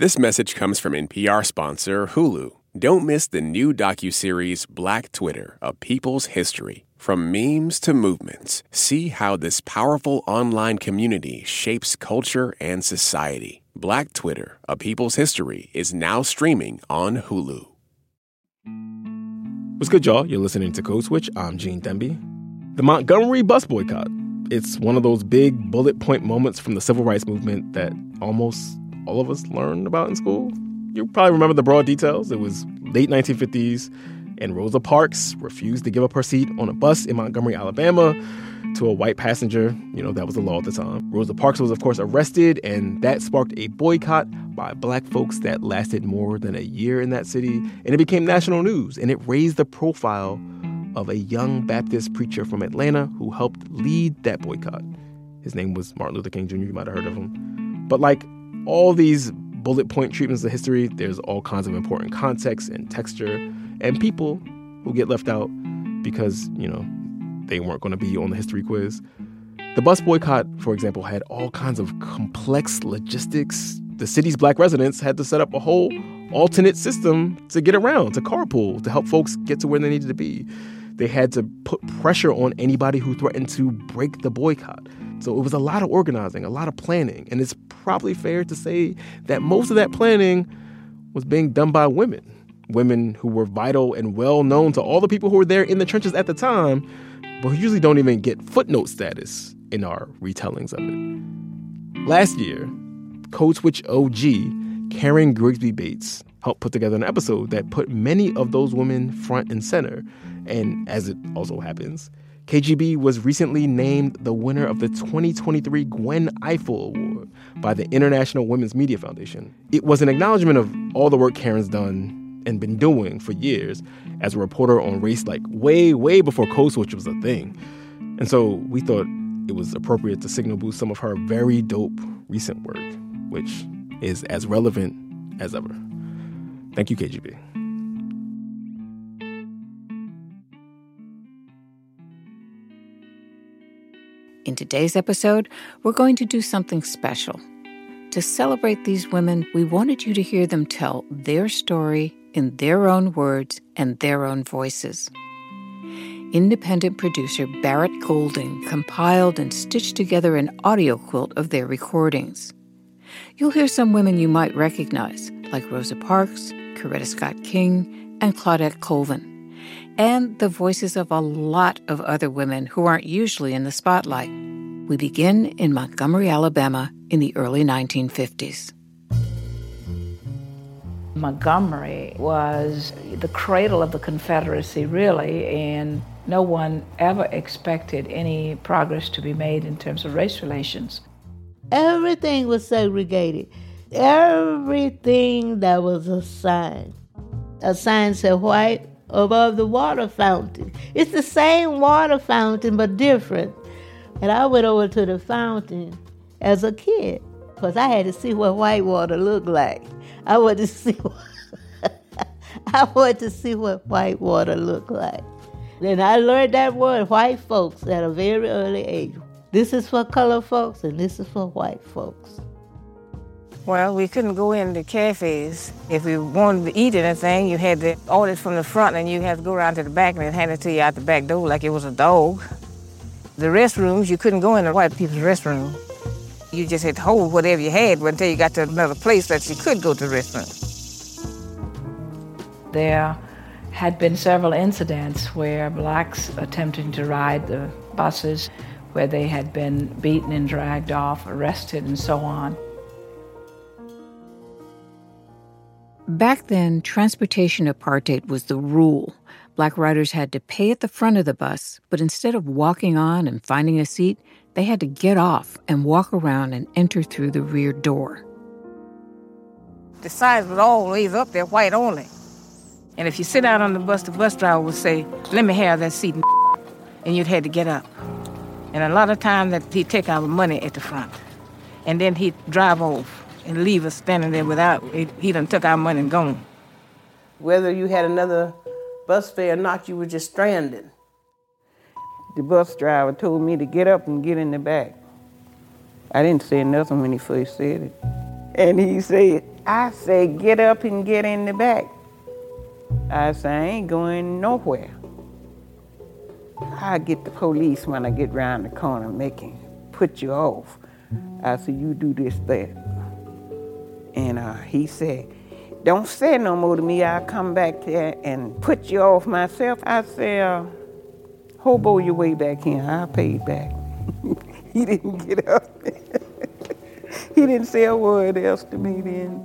This message comes from NPR sponsor Hulu. Don't miss the new docuseries Black Twitter, A People's History. From memes to movements, see how this powerful online community shapes culture and society. Black Twitter, A People's History is now streaming on Hulu. What's good, y'all? You're listening to Code Switch. I'm Gene Demby. The Montgomery bus boycott. It's one of those big bullet point moments from the civil rights movement that almost all of us learned about in school. You probably remember the broad details. It was late 1950s, and Rosa Parks refused to give up her seat on a bus in Montgomery, Alabama, to a white passenger. You know, that was the law at the time. Rosa Parks was, of course, arrested, and that sparked a boycott by black folks that lasted more than a year in that city. And it became national news, and it raised the profile of a young Baptist preacher from Atlanta who helped lead that boycott. His name was Martin Luther King Jr. You might have heard of him. But like all these bullet point treatments of history, there's all kinds of important context and texture and people who get left out because, you know, they weren't going to be on the history quiz. The bus boycott, for example, had all kinds of complex logistics. The city's black residents had to set up a whole alternate system to get around, to carpool, to help folks get to where they needed to be. They had to put pressure on anybody who threatened to break the boycott. So it was a lot of organizing, a lot of planning. And it's probably fair to say that most of that planning was being done by women who were vital and well known to all the people who were there in the trenches at the time, but who usually don't even get footnote status in our retellings of it. Last year, Code Switch OG, Karen Grigsby Bates, helped put together an episode that put many of those women front and center. And as it also happens, KGB was recently named the winner of the 2023 Gwen Ifill Award by the International Women's Media Foundation. It was an acknowledgement of all the work Karen's done and been doing for years as a reporter on race, like way before Code Switch was a thing. And so we thought it was appropriate to signal boost some of her very dope recent work, which is as relevant as ever. Thank you, KGB. In today's episode, we're going to do something special. To celebrate these women, we wanted you to hear them tell their story in their own words and their own voices. Independent producer Barrett Golding compiled and stitched together an audio quilt of their recordings. You'll hear some women you might recognize, like Rosa Parks, Coretta Scott King, and Claudette Colvin, and the voices of a lot of other women who aren't usually in the spotlight. We begin in Montgomery, Alabama in the early 1950s. Montgomery was the cradle of the Confederacy, really, and no one ever expected any progress to be made in terms of race relations. Everything was segregated. Everything that was a sign. A sign said white above the water fountain. It's the same water fountain, but different. And I went over to the fountain as a kid because I had to see what white water looked like. I wanted to see what white water looked like. Then I learned that word, white folks, at a very early age. This is for colored folks and this is for white folks. Well, we couldn't go into cafes. If we wanted to eat anything, you had to order it from the front and you had to go around to the back and they'd hand it to you out the back door like it was a dog. The restrooms, you couldn't go in the white people's restroom. You just had to hold whatever you had until you got to another place that you could go to the restroom. There had been several incidents where blacks attempting to ride the buses, where they had been beaten and dragged off, arrested, and so on. Back then, transportation apartheid was the rule. Black riders had to pay at the front of the bus, but instead of walking on and finding a seat, they had to get off and walk around and enter through the rear door. The signs was always up there, white only. And if you sit out on the bus driver would say, "Let me have that seat," and you'd had to get up. And a lot of times that he'd take our money at the front, and then he'd drive off and leave us standing there without, he done took our money and gone. Whether you had another bus fare or not, you were just stranded. The bus driver told me to get up and get in the back. I didn't say nothing when he first said it. And he said, I said, get up and get in the back. I said, I ain't going nowhere. I'll get the police when I get round the corner and make him put you off. I said, you do this, that. And he said, don't say no more to me. I'll come back there and put you off myself. I said, hobo your way back here. I'll pay you back. He didn't get up. He didn't say a word else to me then.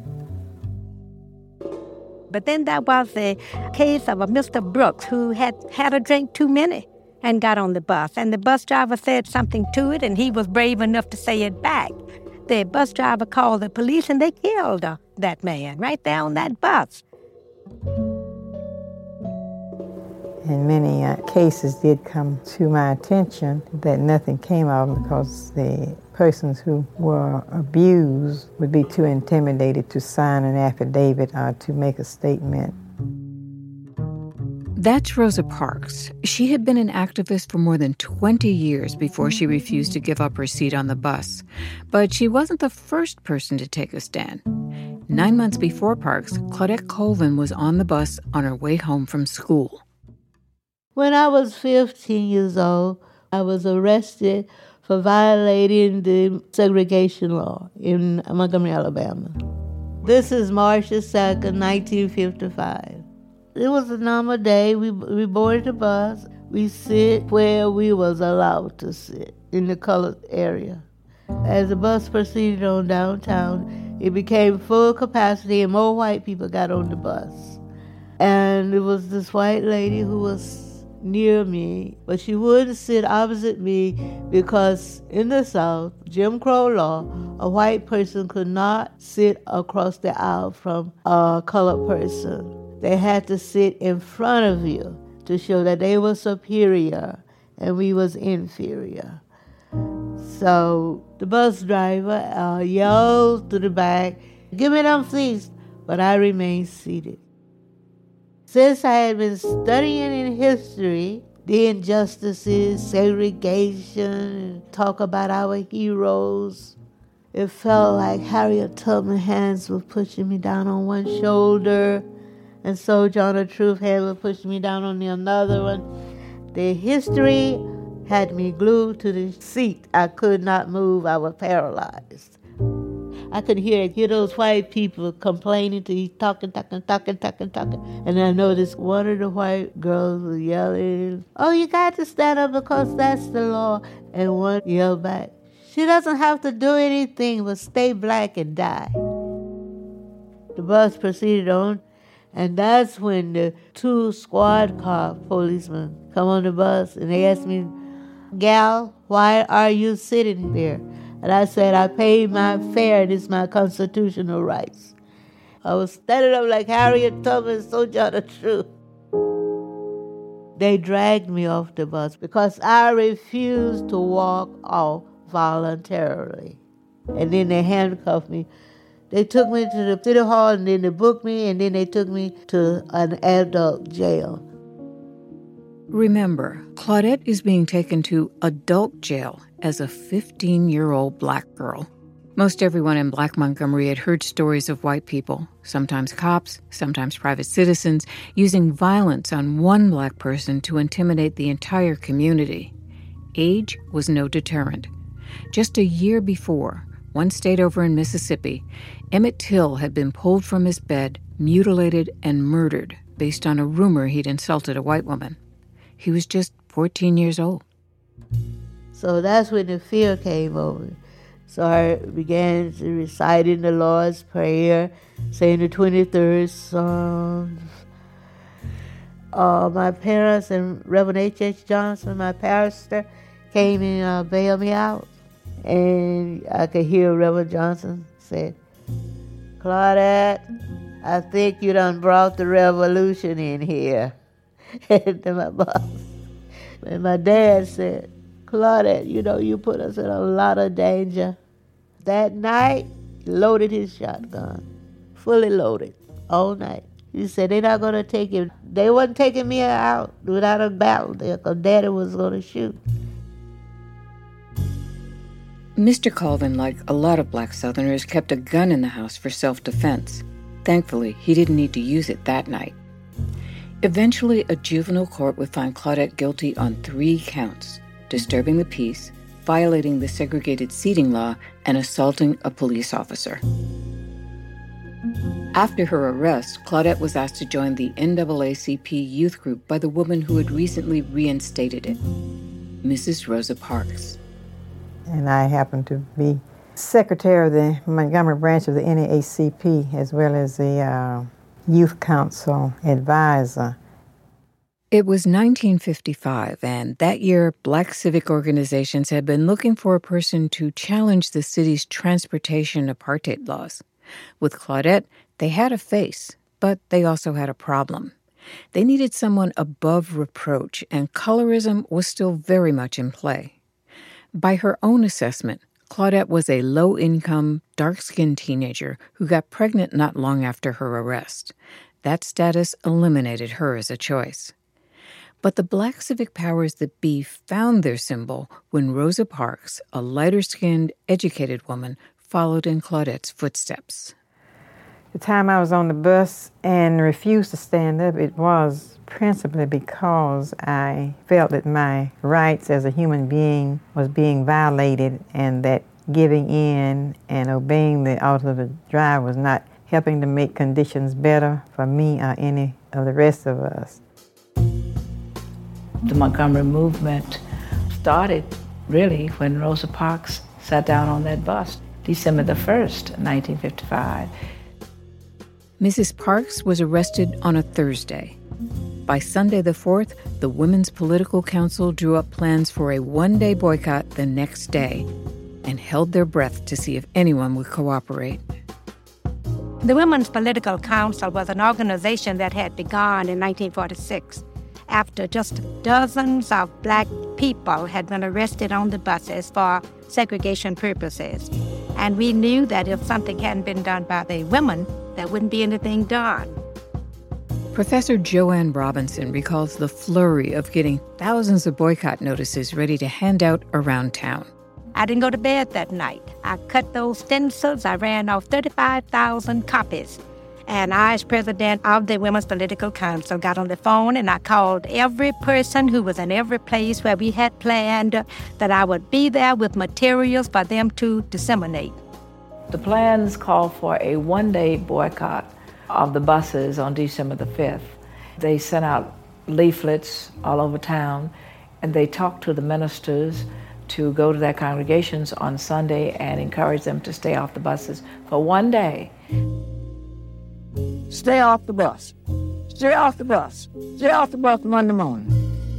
But then there was a case of a Mr. Brooks who had a drink too many and got on the bus. And the bus driver said something to it, and he was brave enough to say it back. The bus driver called the police, and they killed that man right there on that bus. And many cases did come to my attention that nothing came of them because the persons who were abused would be too intimidated to sign an affidavit or to make a statement. That's Rosa Parks. She had been an activist for more than 20 years before she refused to give up her seat on the bus. But she wasn't the first person to take a stand. 9 months before Parks, Claudette Colvin was on the bus on her way home from school. When I was 15 years old, I was arrested for violating the segregation law in Montgomery, Alabama. This is March 2nd, 1955. It was a normal day. We boarded the bus. We sit where we was allowed to sit, in the colored area. As the bus proceeded on downtown, it became full capacity and more white people got on the bus. And it was this white lady who was near me, but she wouldn't sit opposite me because in the South, Jim Crow law, a white person could not sit across the aisle from a colored person. They had to sit in front of you to show that they were superior and we was inferior. So the bus driver yelled to the back, "Give me them seats," but I remained seated. Since I had been studying in history, the injustices, segregation, talk about our heroes, it felt like Harriet Tubman's hands were pushing me down on one shoulder, and Sojourner Truth's hand was pushing me down on the other one. The history had me glued to the seat. I could not move. I was paralyzed. I could hear those white people complaining to each talking. And I noticed one of the white girls was yelling, "Oh, you got to stand up because that's the law." And one yelled back, "She doesn't have to do anything but stay black and die." The bus proceeded on, and that's when the 2 squad car policemen come on the bus, and they asked me, "Gal, why are you sitting there?" And I said, "I paid my fare, and it's my constitutional rights." I was standing up like Harriet Tubman, Sojourner Truth. They dragged me off the bus because I refused to walk off voluntarily. And then they handcuffed me. They took me to the city hall, and then they booked me, and then they took me to an adult jail. Remember, Claudette is being taken to adult jail as a 15-year-old black girl. Most everyone in Black Montgomery had heard stories of white people, sometimes cops, sometimes private citizens, using violence on one black person to intimidate the entire community. Age was no deterrent. Just a year before, one state over in Mississippi, Emmett Till had been pulled from his bed, mutilated, and murdered based on a rumor he'd insulted a white woman. He was just 14 years old. So that's when the fear came over. So I began to recite in the Lord's Prayer, saying the 23rd Psalms. My parents and Reverend H.H. Johnson, my pastor, came and bailed me out. And I could hear Reverend Johnson say, "Claudette, I think you done brought the revolution in here." And my boss and my dad said, "Claudette, you put us in a lot of danger." That night, he loaded his shotgun, fully loaded, all night. He said, "They're not going to take him." They wasn't taking me out without a battle there because Daddy was going to shoot. Mr. Colvin, like a lot of black Southerners, kept a gun in the house for self-defense. Thankfully, he didn't need to use it that night. Eventually, a juvenile court would find Claudette guilty on 3 counts: disturbing the peace, violating the segregated seating law, and assaulting a police officer. After her arrest, Claudette was asked to join the NAACP youth group by the woman who had recently reinstated it, Mrs. Rosa Parks. And I happened to be secretary of the Montgomery branch of the NAACP, as well as the youth council advisor. It was 1955, and that year, black civic organizations had been looking for a person to challenge the city's transportation apartheid laws. With Claudette, they had a face, but they also had a problem. They needed someone above reproach, and colorism was still very much in play. By her own assessment, Claudette was a low-income, dark-skinned teenager who got pregnant not long after her arrest. That status eliminated her as a choice. But the black civic powers that be found their symbol when Rosa Parks, a lighter-skinned, educated woman, followed in Claudette's footsteps. The time I was on the bus and refused to stand up, it was principally because I felt that my rights as a human being was being violated, and that giving in and obeying the order of the driver was not helping to make conditions better for me or any of the rest of us. The Montgomery movement started really when Rosa Parks sat down on that bus, December the 1st, 1955. Mrs. Parks was arrested on a Thursday. By Sunday the 4th, the Women's Political Council drew up plans for a one-day boycott the next day and held their breath to see if anyone would cooperate. The Women's Political Council was an organization that had begun in 1946 after just dozens of black people had been arrested on the buses for segregation purposes. And we knew that if something hadn't been done by the women, there wouldn't be anything done. Professor Joanne Robinson recalls the flurry of getting thousands of boycott notices ready to hand out around town. I didn't go to bed that night. I cut those stencils. I ran off 35,000 copies. And I, as president of the Women's Political Council, got on the phone and I called every person who was in every place where we had planned that I would be there with materials for them to disseminate. The plans called for a one-day boycott of the buses on December the 5th. They sent out leaflets all over town, and they talked to the ministers to go to their congregations on Sunday and encourage them to stay off the buses for one day. Stay off the bus. Stay off the bus. Stay off the bus Monday morning.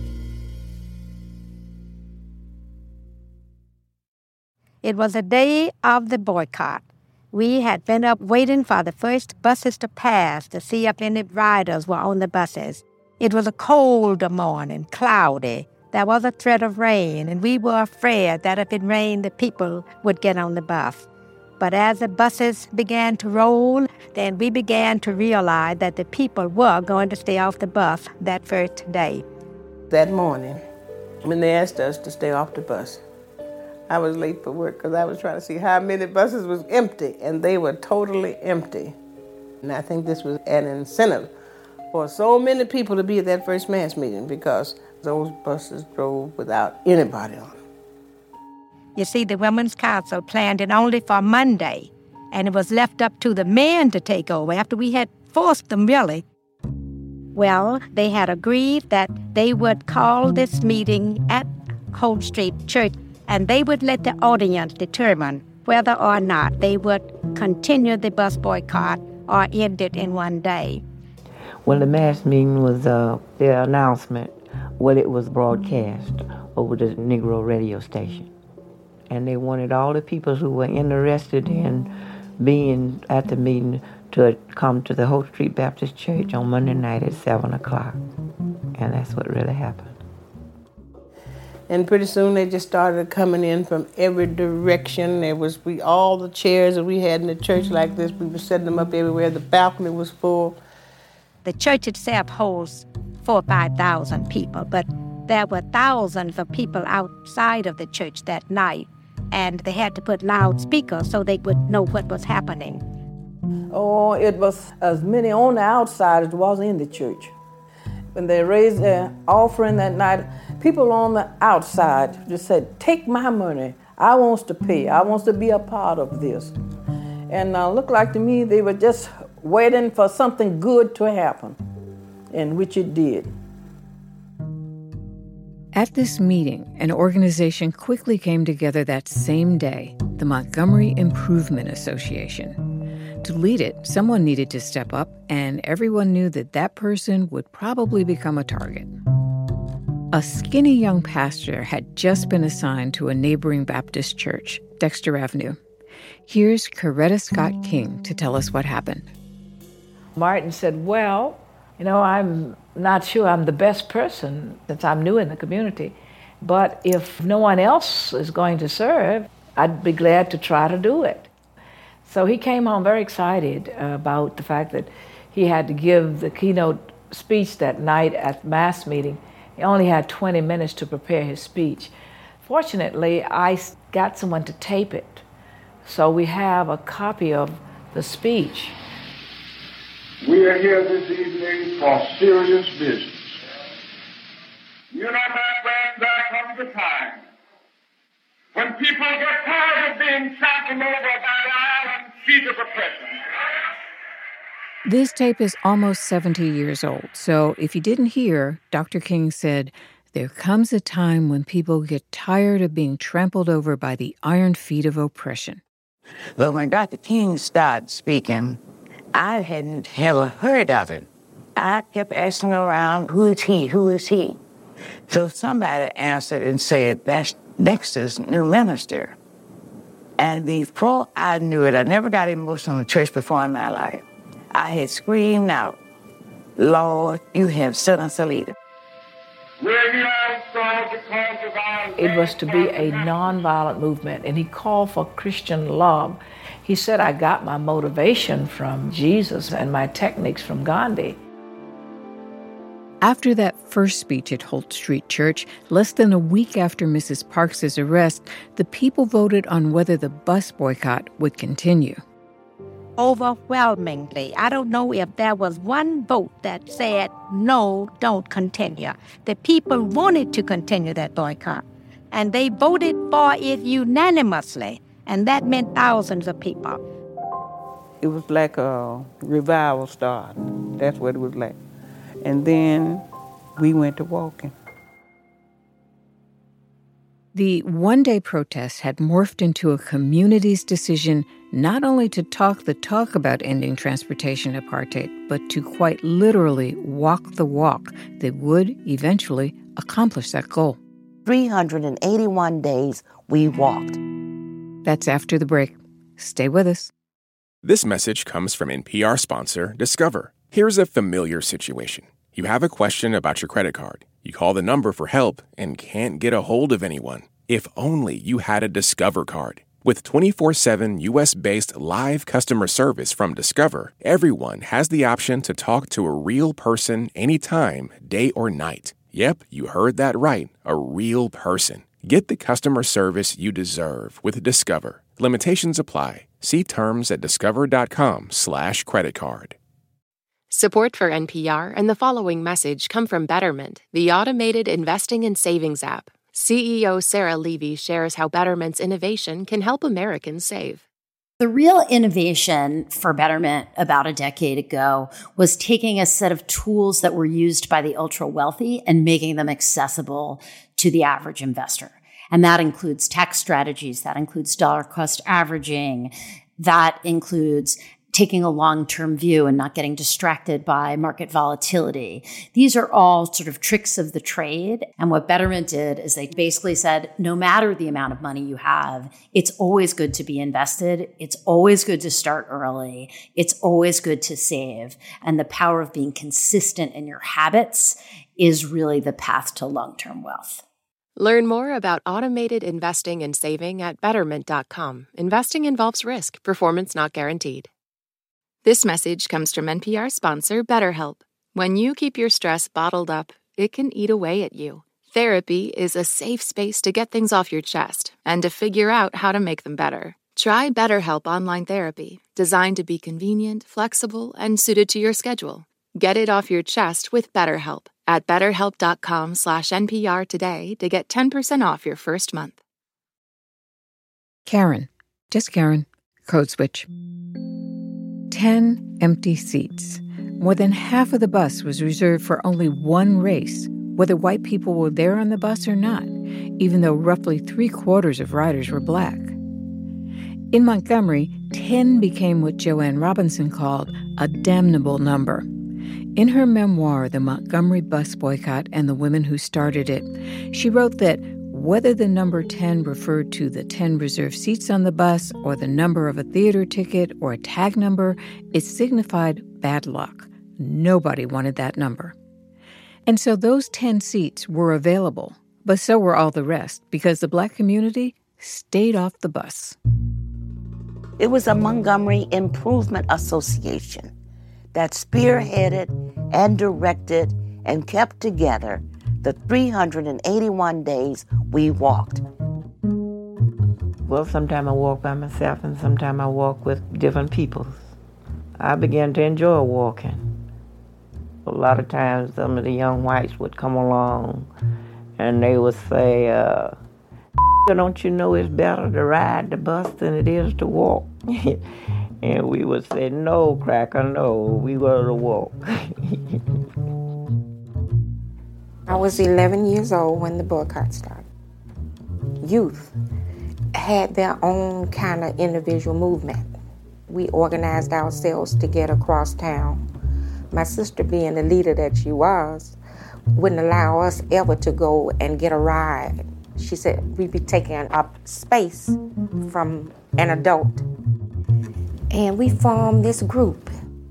It was a day of the boycott. We had been up waiting for the first buses to pass to see if any riders were on the buses. It was a cold morning, cloudy. There was a threat of rain, and we were afraid that if it rained, the people would get on the bus. But as the buses began to roll, then we began to realize that the people were going to stay off the bus that first day. That morning, when they asked us to stay off the bus, I was late for work because I was trying to see how many buses was empty, and they were totally empty. And I think this was an incentive for so many people to be at that first mass meeting because those buses drove without anybody on them. You see, the Women's Council planned it only for Monday, and it was left up to the men to take over after we had forced them, really. Well, they had agreed that they would call this meeting at Holt Street Church, and they would let the audience determine whether or not they would continue the bus boycott or end it in one day. Well, the mass meeting was the announcement. Well, it was broadcast over the Negro radio station. And they wanted all the people who were interested in being at the meeting to come to the Holt Street Baptist Church on Monday night at 7 o'clock. And that's what really happened. And pretty soon they just started coming in from every direction. All the chairs that we had in the church like this, we were setting them up everywhere. The balcony was full. The church itself holds 4,000 or 5,000 people, but there were thousands of people outside of the church that night and they had to put loudspeakers so they would know what was happening. Oh, it was as many on the outside as was in the church. When they raised their offering that night, people on the outside just said, "Take my money. I wants to pay. I wants to be a part of this." And looked like to me they were just waiting for something good to happen, and which it did. At this meeting, an organization quickly came together that same day, the Montgomery Improvement Association. To lead it, someone needed to step up, and everyone knew that that person would probably become a target. A skinny young pastor had just been assigned to a neighboring Baptist church, Dexter Avenue. Here's Coretta Scott King to tell us what happened. Martin said, "Well, I'm not sure I'm the best person since I'm new in the community, but if no one else is going to serve, I'd be glad to try to do it." So he came home very excited about the fact that he had to give the keynote speech that night at Mass meeting. He only had 20 minutes to prepare his speech. Fortunately, I got someone to tape it, so we have a copy of the speech. We are here this evening for serious business. You know, my friends, there comes a time when people get tired of being trampled over by the iron feet of oppression. This tape is almost 70 years old, so if you didn't hear, Dr. King said, there comes a time when people get tired of being trampled over by the iron feet of oppression. But when Dr. King started speaking, I hadn't ever heard of it. I kept asking around, who is he? Who is he? So somebody answered and said, that's Dexter's new minister. And before I knew it, I never got emotional in church before in my life. I had screamed out, "Lord, you have set us a leader." It was to be a nonviolent movement, and he called for Christian love. He said, "I got my motivation from Jesus and my techniques from Gandhi." After that first speech at Holt Street Church, less than a week after Mrs. Parks's arrest, the people voted on whether the bus boycott would continue. Overwhelmingly, I don't know if there was one vote that said, no, don't continue. The people wanted to continue that boycott, and they voted for it unanimously, and that meant thousands of people. It was like a revival start. That's what it was like. And then we went to walking. The one-day protest had morphed into a community's decision not only to talk the talk about ending transportation apartheid, but to quite literally walk the walk that would eventually accomplish that goal. 381 days we walked. That's after the break. Stay with us. This message comes from NPR sponsor Discover. Here's a familiar situation. You have a question about your credit card. You call the number for help and can't get a hold of anyone. If only you had a Discover card. With 24/7 U.S.-based live customer service from Discover, everyone has the option to talk to a real person anytime, day or night. Yep, you heard that right, a real person. Get the customer service you deserve with Discover. Limitations apply. See terms at discover.com/creditcard. Support for NPR and the following message come from Betterment, the automated investing and savings app. CEO Sarah Levy shares how Betterment's innovation can help Americans save. The real innovation for Betterment about a decade ago was taking a set of tools that were used by the ultra-wealthy and making them accessible to the average investor. And that includes tax strategies, that includes dollar cost averaging, that includes taking a long-term view and not getting distracted by market volatility. These are all sort of tricks of the trade. And what Betterment did is they basically said, no matter the amount of money you have, it's always good to be invested. It's always good to start early. It's always good to save. And the power of being consistent in your habits is really the path to long-term wealth. Learn more about automated investing and saving at Betterment.com. Investing involves risk. Performance not guaranteed. This message comes from NPR sponsor BetterHelp. When you keep your stress bottled up, it can eat away at you. Therapy is a safe space to get things off your chest and to figure out how to make them better. Try BetterHelp Online Therapy, designed to be convenient, flexible, and suited to your schedule. Get it off your chest with BetterHelp at betterhelp.com/NPR today to get 10% off your first month. Karen, just Karen, code switch. 10 empty seats. More than half of the bus was reserved for only one race, whether white people were there on the bus or not, even though roughly 3/4 of riders were Black. In Montgomery, 10 became what Joanne Robinson called a damnable number. In her memoir, The Montgomery Bus Boycott and the Women Who Started It, she wrote that whether the number 10 referred to the 10 reserved seats on the bus or the number of a theater ticket or a tag number, it signified bad luck. Nobody wanted that number. And so those 10 seats were available, but so were all the rest because the Black community stayed off the bus. It was a Montgomery Improvement Association that spearheaded and directed and kept together the 381 days we walked. Well, sometimes I walk by myself and sometimes I walk with different people. I began to enjoy walking. A lot of times some of the young whites would come along and they would say, don't you know it's better to ride the bus than it is to walk? And we would say, no, cracker, no, we were to walk. I was 11 years old when the boycott started. Youth had their own kind of individual movement. We organized ourselves to get across town. My sister, being the leader that she was, wouldn't allow us ever to go and get a ride. She said we'd be taking up space from an adult. And we formed this group.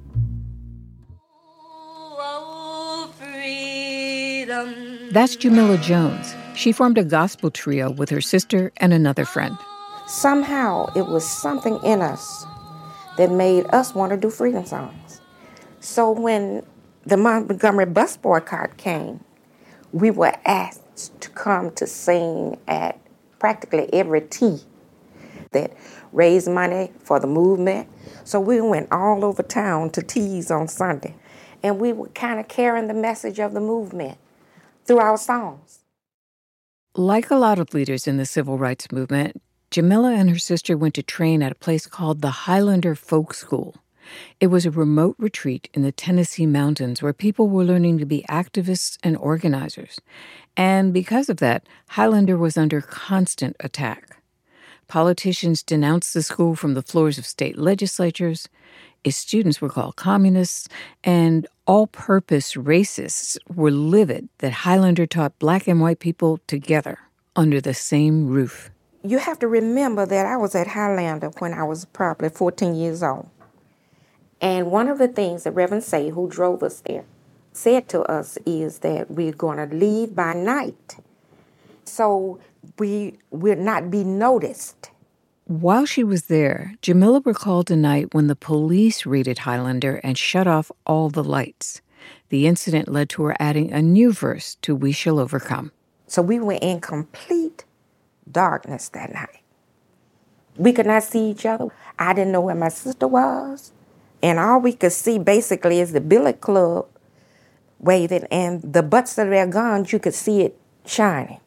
That's Jamila Jones. She formed a gospel trio with her sister and another friend. Somehow it was something in us that made us want to do freedom songs. So when the Montgomery bus boycott came, we were asked to come to sing at practically every tea that raised money for the movement. So we went all over town to teas on Sunday, and we were kind of carrying the message of the movement through our songs. Like a lot of leaders in the civil rights movement, Jamila and her sister went to train at a place called the Highlander Folk School. It was a remote retreat in the Tennessee mountains where people were learning to be activists and organizers. And because of that, Highlander was under constant attack. Politicians denounced the school from the floors of state legislatures. Its students were called communists, and all-purpose racists were livid that Highlander taught Black and white people together under the same roof. You have to remember that I was at Highlander when I was probably 14 years old. And one of the things that Reverend Say, who drove us there, said to us is that we're going to leave by night so we will not be noticed. While she was there, Jamila recalled a night when the police raided Highlander and shut off all the lights. The incident led to her adding a new verse to We Shall Overcome. So we were in complete darkness that night. We could not see each other. I didn't know where my sister was. And all we could see basically is the billet club waving, and the butts of their guns, you could see it shining.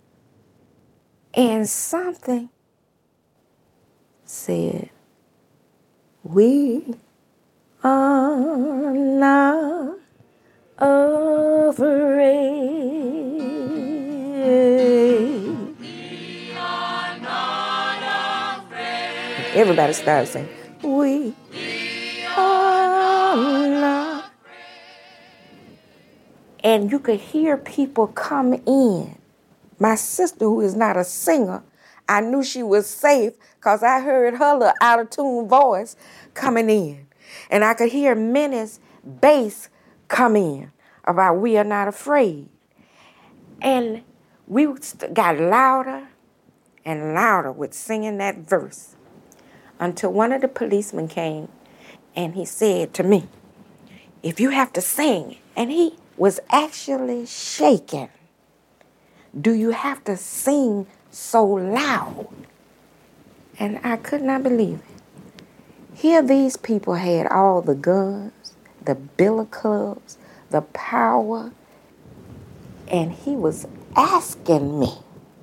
And something said, we are not afraid. We are not afraid. Everybody started saying, we are not. And you could hear people come in. My sister, who is not a singer, I knew she was safe because I heard her little out-of-tune voice coming in. And I could hear Minnie's bass come in about we are not afraid. And we got louder and louder with singing that verse until one of the policemen came and he said to me, if you have to sing, and he was actually shaking. do you have to sing so loud? And I could not believe it. Here these people had all the guns, the billy clubs, the power, and he was asking me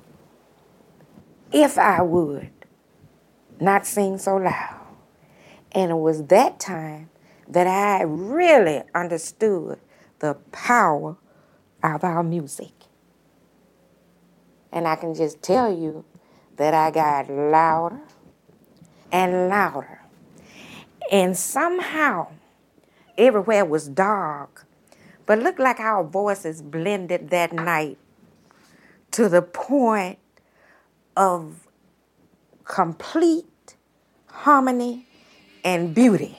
if I would not sing so loud. And it was that time that I really understood the power of our music. And I can just tell you that I got louder and louder. And somehow, everywhere was dark, but looked like our voices blended that night to the point of complete harmony and beauty.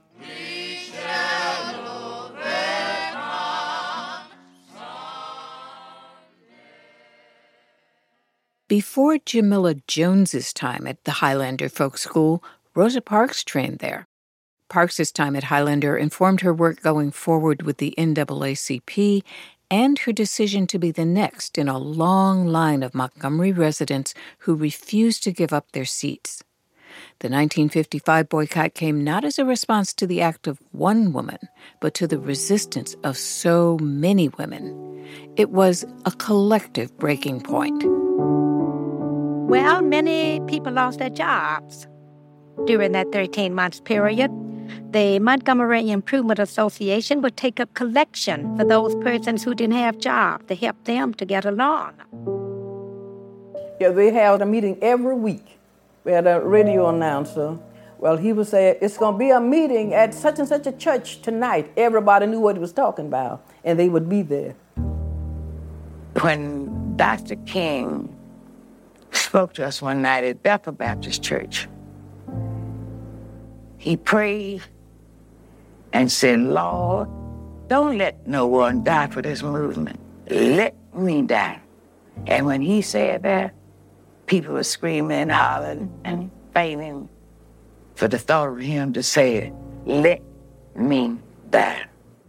Before Jamila Jones's time at the Highlander Folk School, Rosa Parks trained there. Parks's time at Highlander informed her work going forward with the NAACP and her decision to be the next in a long line of Montgomery residents who refused to give up their seats. The 1955 boycott came not as a response to the act of one woman, but to the resistance of so many women. It was a collective breaking point. Well, many people lost their jobs during that 13-month period. The Montgomery Improvement Association would take up collection for those persons who didn't have jobs to help them to get along. Yeah, they held a meeting every week. We had a radio announcer. Well, he would say, it's going to be a meeting at such and such a church tonight. Everybody knew what he was talking about, and they would be there. When Dr. King spoke to us one night at Bethel Baptist Church, he prayed and said, Lord, don't let no one die for this movement. Let me die. And when he said that, people were screaming, hollering, and fainting for the thought of him to say, let me die.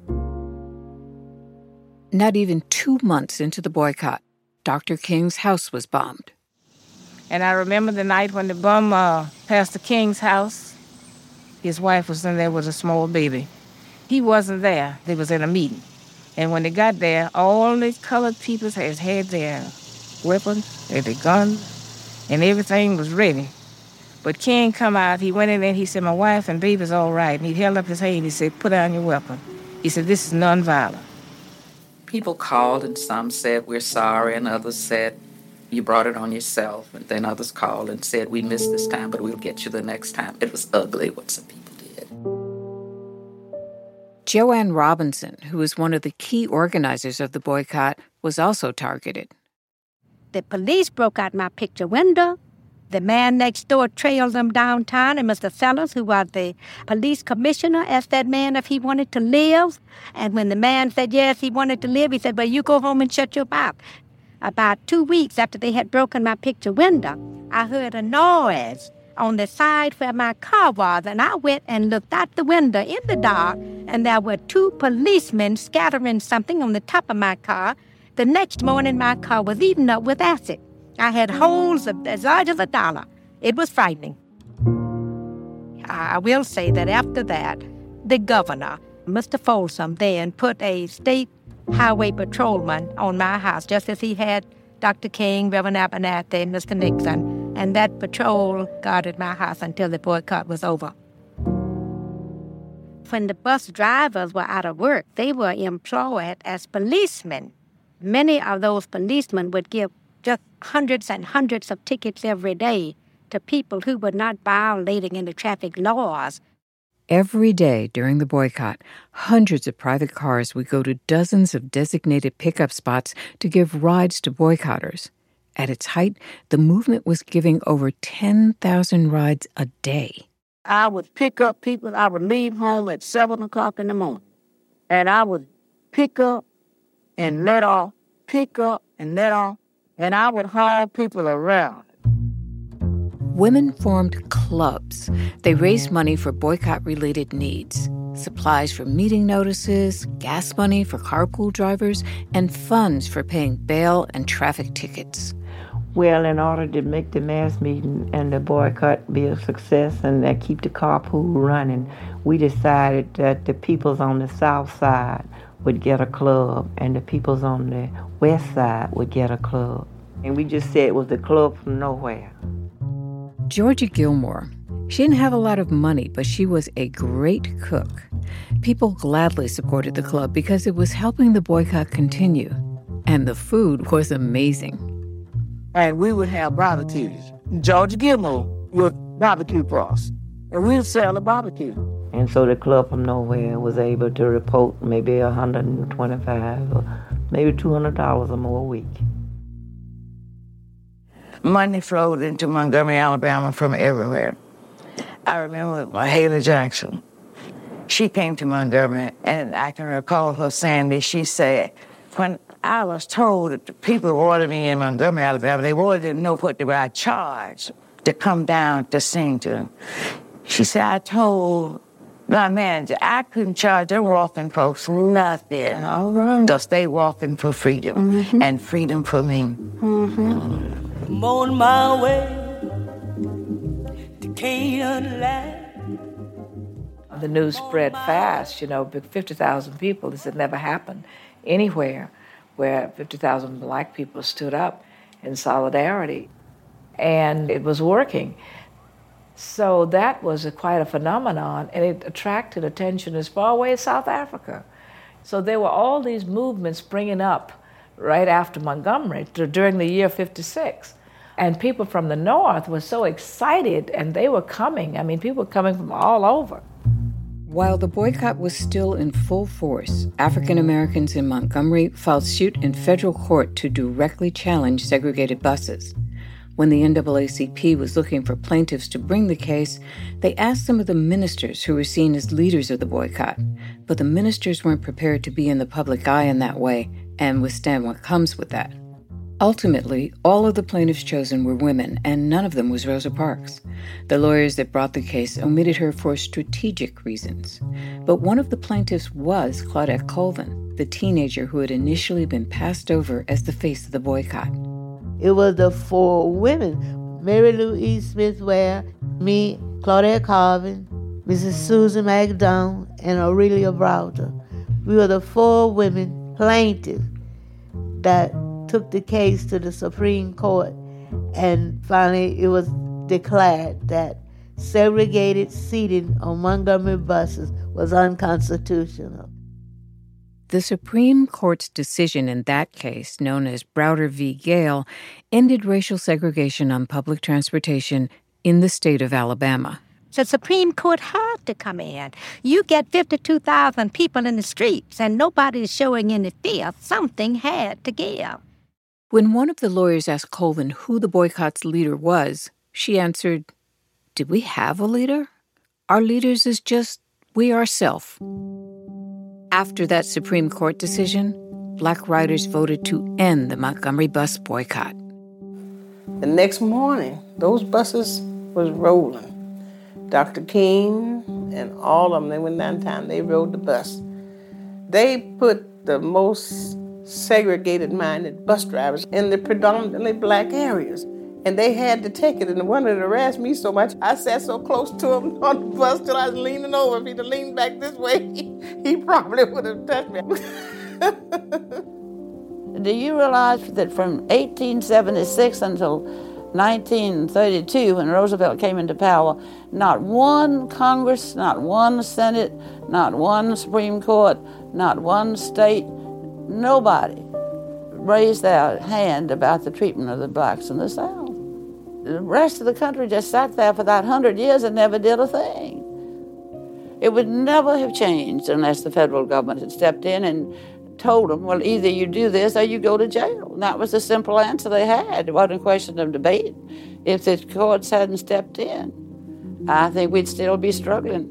Not even 2 months into the boycott, Dr. King's house was bombed. And I remember the night when the bomb Pastor King's house, his wife was in there with a small baby. He wasn't there. They was in a meeting. And when they got there, all the colored people had their weapons, their guns, and everything was ready. But King come out, he went in there, he said, my wife and baby's all right. And he held up his hand, he said, put down your weapon. He said, this is nonviolent. People called and some said, we're sorry, and others said, you brought it on yourself. And then others called and said, we missed this time, but we'll get you the next time. It was ugly what some people did. Joanne Robinson, who was one of the key organizers of the boycott, was also targeted. The police broke out my picture window. The man next door trailed them downtown, and Mr. Sellers, who was the police commissioner, asked that man if he wanted to live. And when the man said yes, he wanted to live, he said, well, you go home and shut your mouth. About 2 weeks after they had broken my picture window, I heard a noise on the side where my car was, and I went and looked out the window in the dark, and there were 2 policemen scattering something on the top of my car. The next morning, my car was eaten up with acid. I had holes as large as $1. It was frightening. I will say that after that, the governor, Mr. Folsom, then put a state highway patrolman on my house, just as he had Dr. King, Reverend Abernathy, and Mr. Nixon, and that patrol guarded my house until the boycott was over. When the bus drivers were out of work, they were employed as policemen. Many of those policemen would give just hundreds and hundreds of tickets every day to people who were not violating any traffic laws. Every day during the boycott, hundreds of private cars would go to dozens of designated pickup spots to give rides to boycotters. At its height, the movement was giving over 10,000 rides a day. I would pick up people. I would leave home at 7 o'clock in the morning. And I would pick up and let off, pick up and let off. And I would haul people around. Women formed clubs. They raised money for boycott-related needs. supplies for meeting notices, gas money for carpool drivers, and funds for paying bail and traffic tickets. Well, in order to make the mass meeting and the boycott be a success and keep the carpool running, we decided that the peoples on the south side would get a club and the peoples on the west side would get a club. And we just said it was the club from nowhere. Georgia Gilmore. She didn't have a lot of money, but she was a great cook. People gladly supported the club because it was helping the boycott continue. And the food was amazing. And we would have barbecues. Georgia Gilmore would barbecue for us. And we'd sell the barbecue. And so the club from nowhere was able to report maybe $125 or maybe $200 or more a week. Money flowed into Montgomery, Alabama from everywhere. I remember Mahalia Jackson. She came to Montgomery, and I can recall her saying this. She said, when I was told that the people wanted me in Montgomery, Alabama, they wanted to know what they were charged to come down to sing to them. She said, I told my manager I couldn't charge them walking folks nothing. All right. Because they walking for freedom and freedom for me. I'm on my way to Canaan land. The news spread fast, 50,000 people. This had never happened anywhere where 50,000 black people stood up in solidarity. And it was working. So that was quite a phenomenon, and it attracted attention as far away as South Africa. So there were all these movements springing up right after Montgomery during the year 56. And people from the North were so excited, and they were coming. I mean, people were coming from all over. While the boycott was still in full force, African Americans in Montgomery filed suit in federal court to directly challenge segregated buses. When the NAACP was looking for plaintiffs to bring the case, they asked some of the ministers who were seen as leaders of the boycott. But the ministers weren't prepared to be in the public eye in that way and withstand what comes with that. Ultimately, all of the plaintiffs chosen were women, and none of them was Rosa Parks. The lawyers that brought the case omitted her for strategic reasons. But one of the plaintiffs was Claudette Colvin, the teenager who had initially been passed over as the face of the boycott. It was the four women, Mary Louise Smith Ware, me, Claudette Colvin, Mrs. Susan McDonald, and Aurelia Browder. We were the four women plaintiffs that took the case to the Supreme Court, and finally it was declared that segregated seating on Montgomery buses was unconstitutional. The Supreme Court's decision in that case, known as Browder v. Gale, ended racial segregation on public transportation in the state of Alabama. The Supreme Court had to come in. You get 52,000 people in the streets and nobody's showing any fear. Something had to give. When one of the lawyers asked Colvin who the boycott's leader was, she answered, "Did we have a leader? Our leaders is just we ourselves." After that Supreme Court decision, black riders voted to end the Montgomery bus boycott. The next morning, those buses was rolling. Dr. King and all of them, they went downtown, they rode the bus. They put the most segregated-minded bus drivers in the predominantly black areas. And they had to take it, and the one that harassed me so much, I sat so close to him on the bus till I was leaning over. If he'd have leaned back this way, he probably would have touched me. Do you realize that from 1876 until 1932, when Roosevelt came into power, not one Congress, not one Senate, not one Supreme Court, not one state, nobody raised their hand about the treatment of the blacks in the South. The rest of the country just sat there for that 100 years and never did a thing. It would never have changed unless the federal government had stepped in and told them, well, either you do this or you go to jail. And that was the simple answer they had. It wasn't a question of debate. If the courts hadn't stepped in, I think we'd still be struggling.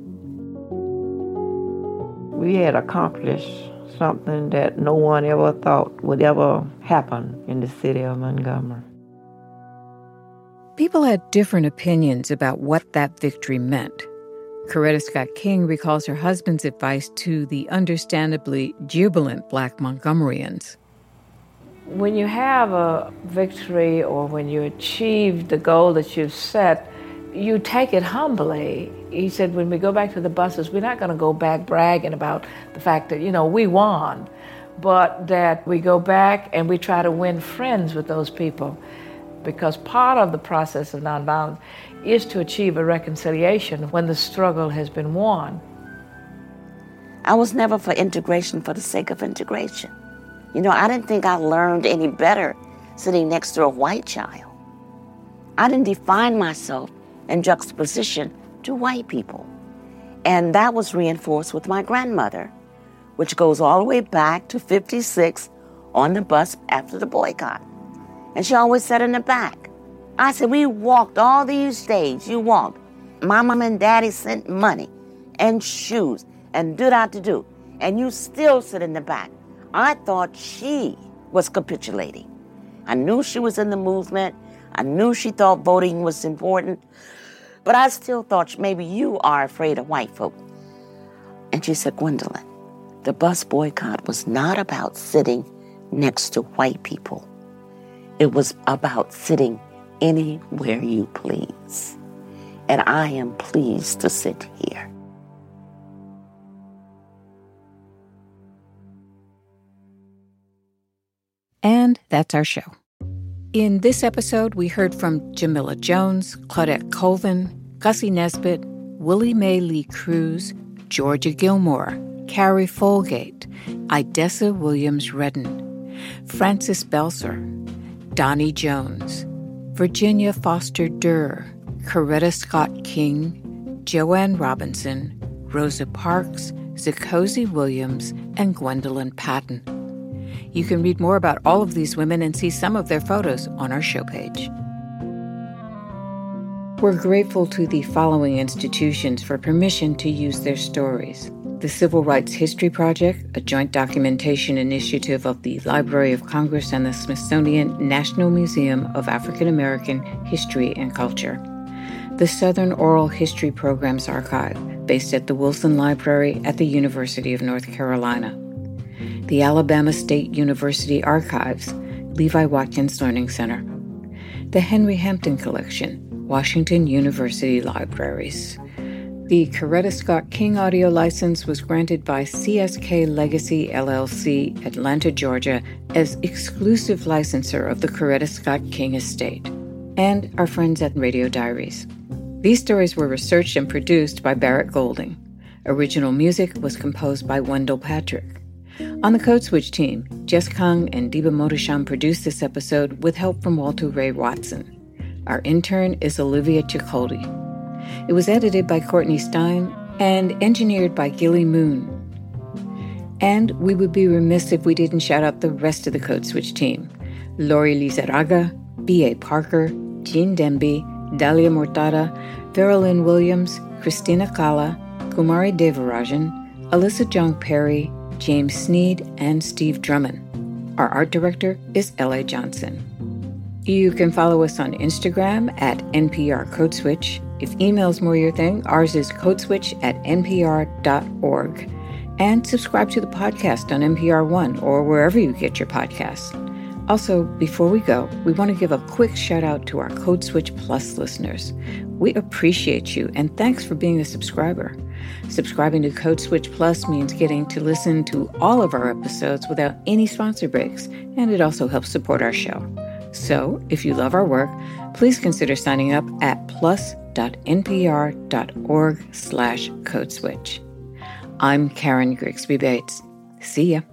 We had accomplished something that no one ever thought would ever happen in the city of Montgomery. People had different opinions about what that victory meant. Coretta Scott King recalls her husband's advice to the understandably jubilant Black Montgomeryans. When you have a victory or when you achieve the goal that you've set, you take it humbly. He said, when we go back to the buses, we're not going to go back bragging about the fact that, we won, but that we go back and we try to win friends with those people. Because part of the process of nonviolence is to achieve a reconciliation when the struggle has been won. I was never for integration for the sake of integration. I didn't think I learned any better sitting next to a white child. I didn't define myself in juxtaposition to white people. And that was reinforced with my grandmother, which goes all the way back to 56 on the bus after the boycott. And she always sat in the back. I said, we walked all these days. You walked. My mom and daddy sent money and shoes and do. And you still sit in the back. I thought she was capitulating. I knew she was in the movement. I knew she thought voting was important. But I still thought maybe you are afraid of white folk. And she said, Gwendolyn, the bus boycott was not about sitting next to white people. It was about sitting anywhere you please. And I am pleased to sit here. And that's our show. In this episode, we heard from Jamila Jones, Claudette Colvin, Gussie Nesbitt, Willie Mae Lee Cruz, Georgia Gilmore, Carrie Folgate, Idessa Williams Redden, Frances Belser, Donnie Jones, Virginia Foster Durr, Coretta Scott King, Joanne Robinson, Rosa Parks, Zikosi Williams, and Gwendolyn Patton. You can read more about all of these women and see some of their photos on our show page. We're grateful to the following institutions for permission to use their stories: the Civil Rights History Project, a joint documentation initiative of the Library of Congress and the Smithsonian National Museum of African American History and Culture; the Southern Oral History Programs Archive, based at the Wilson Library at the University of North Carolina; the Alabama State University Archives, Levi Watkins Learning Center; the Henry Hampton Collection, Washington University Libraries. The Coretta Scott King audio license was granted by CSK Legacy LLC, Atlanta, Georgia, as exclusive licensor of the Coretta Scott King estate, and our friends at Radio Diaries. These stories were researched and produced by Barrett Golding. Original music was composed by Wendell Patrick. On the Code Switch team, Jess Kung and Deba Modasham produced this episode with help from Walter Ray Watson. Our intern is Olivia Ciccoli. It was edited by Courtney Stein and engineered by Gilly Moon. And we would be remiss if we didn't shout out the rest of the Code Switch team: Lori Lizarraga, B.A. Parker, Jean Demby, Dalia Mortada, Veralyn Williams, Christina Kala, Kumari Devarajan, Alyssa Jong Perry, James Sneed, and Steve Drummond. Our art director is L.A. Johnson. You can follow us on Instagram at NPR Code Switch. If email's more your thing, ours is codeswitch@npr.org. And subscribe to the podcast on NPR One or wherever you get your podcasts. Also, before we go, we want to give a quick shout out to our Code Switch Plus listeners. We appreciate you, and thanks for being a subscriber. Subscribing to Code Switch Plus means getting to listen to all of our episodes without any sponsor breaks, and it also helps support our show. So, if you love our work, please consider signing up at plus.npr.org/codeswitch. I'm Karen Grigsby Bates. See ya.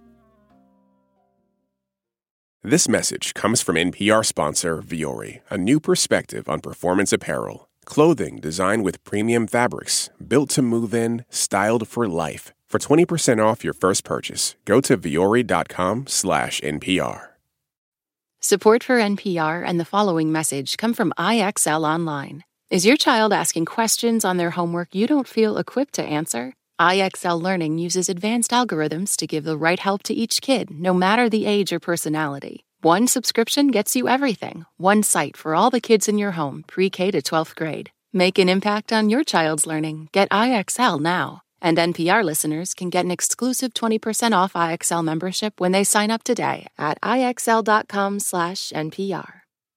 This message comes from NPR sponsor Vuori, a new perspective on performance apparel. Clothing designed with premium fabrics, built to move in, styled for life. For 20% off your first purchase, go to vuori.com/NPR. Support for NPR and the following message come from IXL Online. Is your child asking questions on their homework you don't feel equipped to answer? IXL Learning uses advanced algorithms to give the right help to each kid, no matter the age or personality. One subscription gets you everything. One site for all the kids in your home, pre-K to 12th grade. Make an impact on your child's learning. Get IXL now. And NPR listeners can get an exclusive 20% off IXL membership when they sign up today at IXL.com/NPR.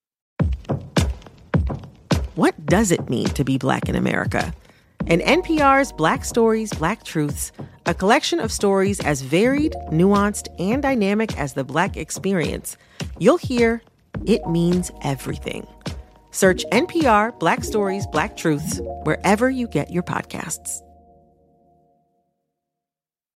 What does it mean to be Black in America? In NPR's Black Stories, Black Truths, a collection of stories as varied, nuanced, and dynamic as the Black experience, you'll hear it means everything. Search NPR Black Stories, Black Truths wherever you get your podcasts.